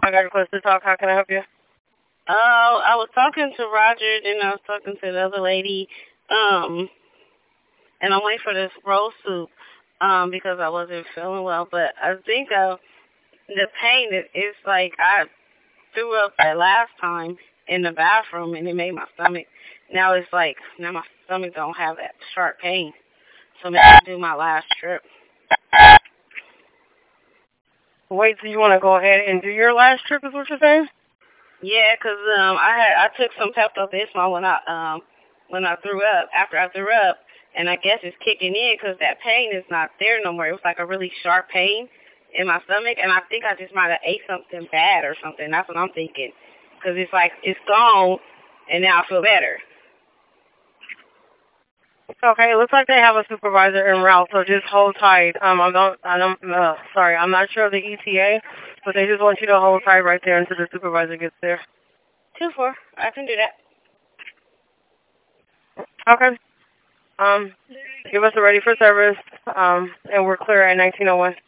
I got a request to talk. How can I help you? I was talking to Roger, then I was talking to the other lady, um, and I'm waiting for this roll soup, because I wasn't feeling well. But I think the pain is like I threw up that last time in the bathroom, and it made my stomach. Now it's like now my stomach don't have that sharp pain, so maybe I'll do my last trip. Wait, so you want to go ahead and do your last trip is what you're saying? Yeah, 'cause I took some Pepto Bismol when I threw up after I threw up, and I guess it's kicking in 'cause that pain is not there no more. It was like a really sharp pain in my stomach, and I think I just might have ate something bad or something. That's what I'm thinking, 'cause it's like it's gone, and now I feel better. Okay, it looks like they have a supervisor en route, so just hold tight. Sorry, I'm not sure of the ETA, but they just want you to hold tight right there until the supervisor gets there. 2-4, I can do that. Okay. Give us a ready for service, and we're clear at 1901.